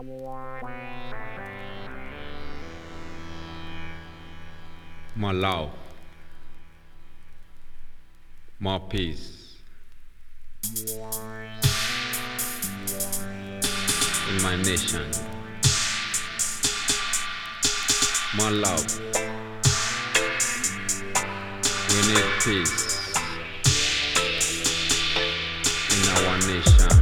More love, more peace in my nation. More love. We need peace in our nation.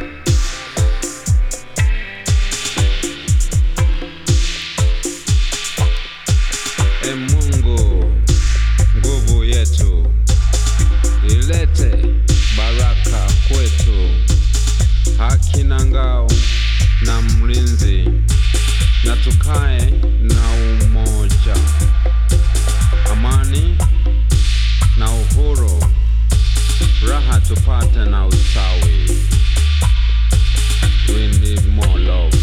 E Mungu, nguvu yetu, ilete baraka kwetu, haki na ngao na mlinzi, na tukae na umoja, amani na uhuru, raha tupate na ustawi. We need more love.